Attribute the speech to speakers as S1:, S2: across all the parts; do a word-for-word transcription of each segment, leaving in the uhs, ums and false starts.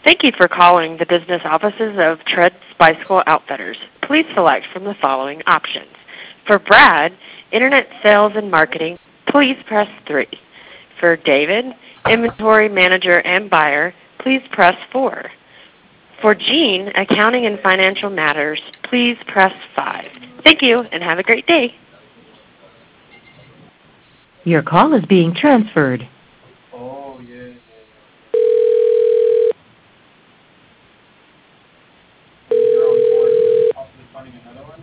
S1: Thank you for calling the business offices of Treads Bicycle Outfitters. Please select from the following options. For Brad, Internet Sales and Marketing, please press three. For David, Inventory Manager and Buyer, please press four. For Jean, Accounting and Financial Matters, please press five. Thank you and have a great day.
S2: Your call is being transferred.
S3: Oh, yeah, yeah. You're on board with possibly finding another one?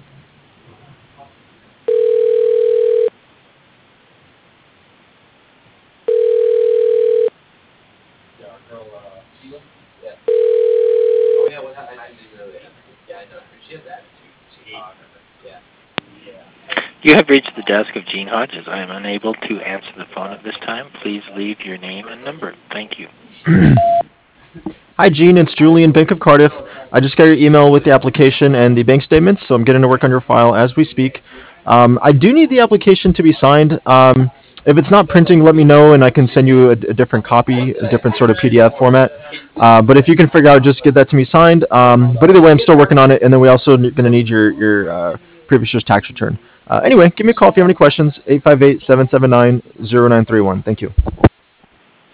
S3: Yeah, our girl, uh, Sheila? Yeah. Oh, yeah, what's happening? I didn't really Yeah, I know. She has attitude. She hates her. Yeah. Yeah.
S4: You have reached the desk of Gene Hodges. I am unable to answer the phone at this time. Please leave your name and number. Thank you.
S5: Hi, Gene. It's Julian, Bank of Cardiff. I just got your email with the application and the bank statements, so I'm getting to work on your file as we speak. Um, I do need the application to be signed. Um, if it's not printing, let me know, and I can send you a, a different copy, a different sort of P D F format. Uh, but if you can figure out, just get that to me signed. Um, but either way, I'm still working on it, and then we also going to need your your uh, previous year's tax return. Uh, anyway, give me a call if you have any questions. eight five eight, seven seven nine, zero nine three one. Thank you.